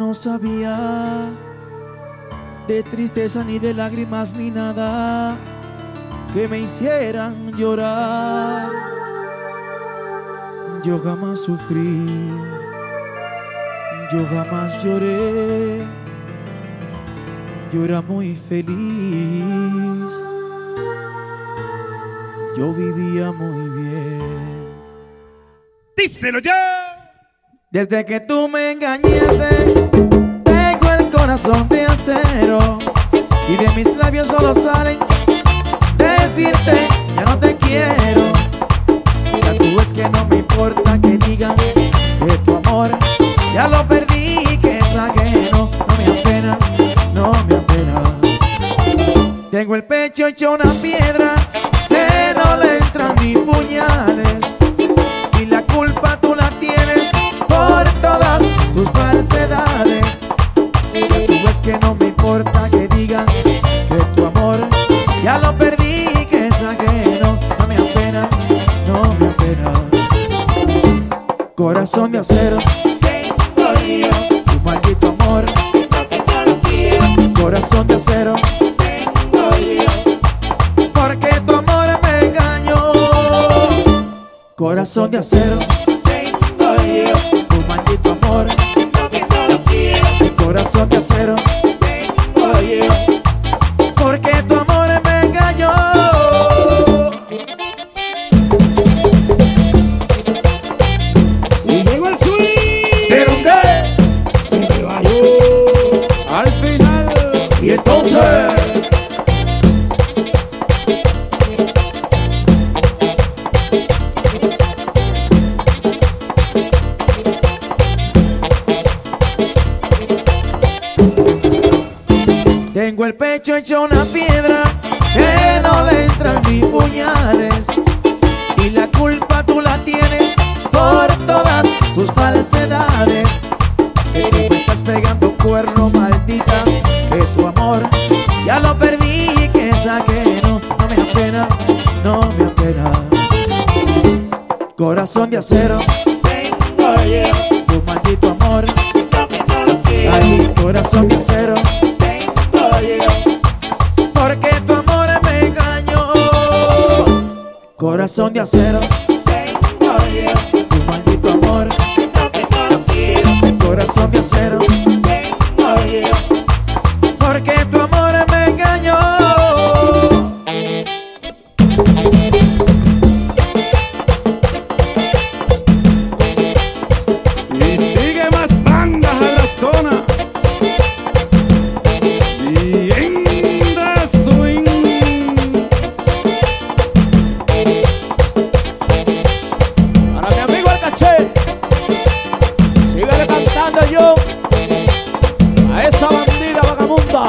no sabía de tristeza ni de lágrimas ni nada que me hicieran llorar. Yo jamás sufrí, yo jamás lloré, yo era muy feliz, yo vivía muy bien. ¡Díselo ya! Desde que tú me engañaste, tengo el corazón de acero y de mis labios solo salen decirte ya no te quiero. Ya tú ves que no me importa que digan que tu amor ya lo perdí, que es ajeno. No me apena, no me apena. Tengo el pecho hecho una piedra que no le entran ni puñales, y la culpa tú la tienes por todas tus falsedades. Ya tú ves que no me importa que digan que tu amor ya lo perdí, que es ajeno. No me apena, no me apena. Corazón de acero Tengo yo, tu maldito amor. no lo quiero. Corazón de acero, Tengo yo, porque tu amor me engañó. Corazón de acero, tengo yo, tu maldito amor. no lo quiero. Corazón de acero, Tengo yo, porque tu amor me engañó. Y llegó el swing. ¿Pero qué? Y me bajó al final. Y entonces tengo el pecho hecho una piedra que no le entran ni puñales, y la culpa tú la tienes por todas tus falsedades. Que tú me estás pegando cuerno, maldita, que tu amor ya lo perdí, que es ajeno. No me apena, no me apena. Corazón de acero, tengo yo, tu maldito amor. no lo quiero. Ay, corazón de acero, Tengo yo, porque tu amor me engañó. Corazón de acero, tengo yo, tu maldito amor. no lo quiero. Corazón de acero, Tengo yo, porque tu amor me engañó. Y sigue más bandas a la zona. Y en the swing. Para mi amigo el caché, síguele cantando yo a esa bandida vagabunda.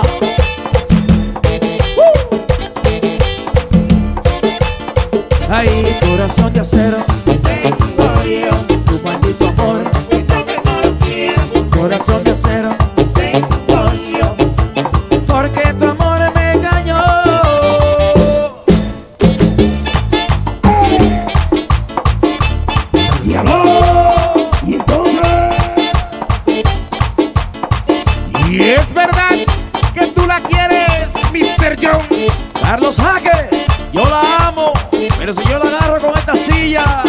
Ay, corazón de acero, tengo yo, tu maldito amor. no lo quiero. Corazón de acero, Tengo yo, porque tu amor me engañó. Y amor. Y entonces. Y es verdad que tú la quieres, Mr. John. Carlos Jaques, yo la amo, pero si yo la agarro con esta silla.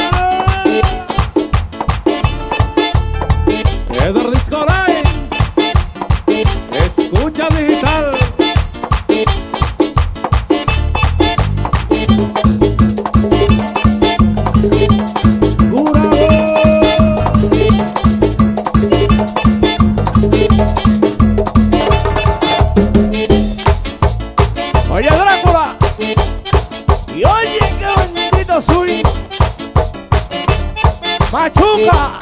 Edward Disco Line. Escucha digital. Oye Drácula, y oye qué bendito swing. Machuca.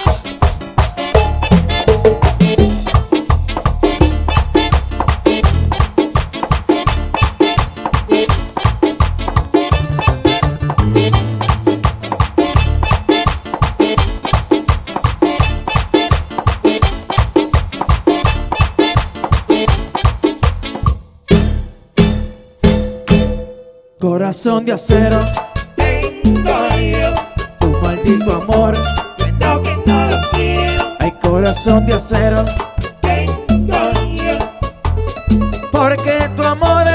Corazón de acero, tengo yo, tu maldito amor. que no lo quiero. Hay corazón de acero, Tengo porque tu amor